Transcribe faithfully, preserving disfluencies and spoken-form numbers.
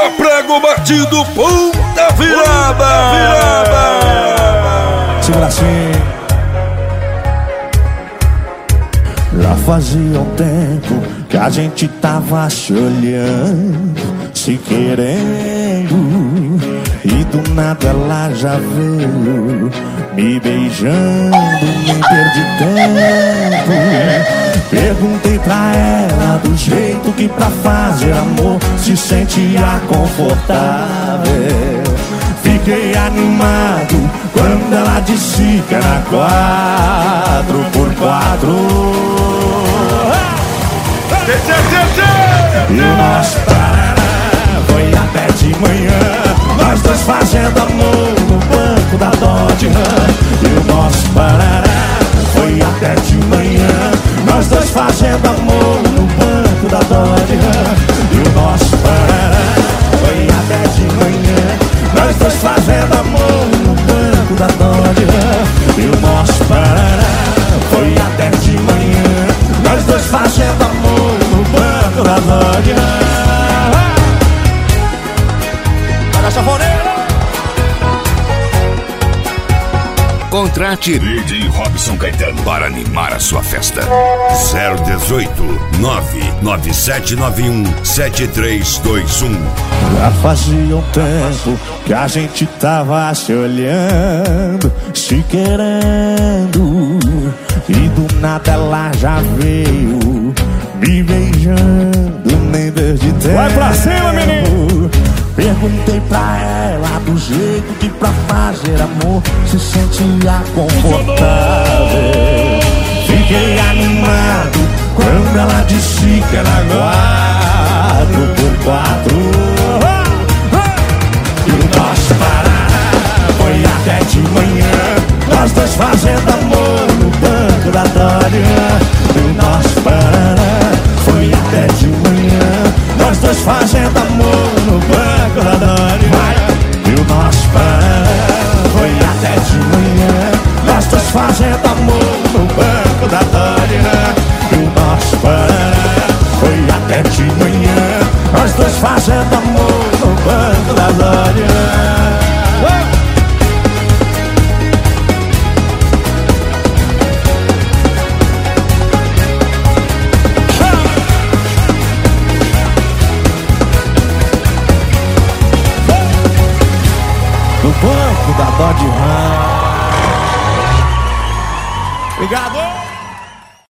só prego batido, puta virada, virada. Segura assim. Já fazia um tempo que a gente tava se olhando, se querendo, e do nada ela já veio me beijando, nem perdi tempo. Perguntei pra ela do jeito que pra fazer amor se sentia confortável. Fiquei animado quando ela disse que era quatro por quatro. E o nosso parará foi até de manhã, nós dois fazendo amor no banco da Dodge Ram. E o nosso parará foi até de manhã, nós dois fazendo amor no banco da Dodge Ram. E o nosso parará foi até de manhã, nós dois fazendo amor no banco da Dodge Ram. E o nosso parará foi até de manhã, nós dois fazendo amor no banco da Dodge Ram. Para a sanfoneira. Contrate D J Robson Caetano para animar a sua festa. zero dezoito, nove nove sete nove um, sete três dois um. Já fazia um tempo que a gente tava se olhando, se querendo, e do nada ela já veio me beijando, nem perdi tempo. Vai pra cima, menino! Perguntei pra ela do jeito que pra fazer amor se sentia confortável. Fiquei animado quando ela disse que era quatro por quatro. E o nosso parará foi até de manhã, nós dois fazendo amor no banco da Dodge Ram. E o nosso parará foi até de manhã, nós dois fazendo amor no banco da Dodge Ram. E o nosso parará foi até de manhã, nós dois fazendo amor no banco da Dodge Ram. E o nosso parará foi até de manhã, nós dois fazendo amor no banco da Dodge Ram. No banco da Dodge Ram. Obrigado!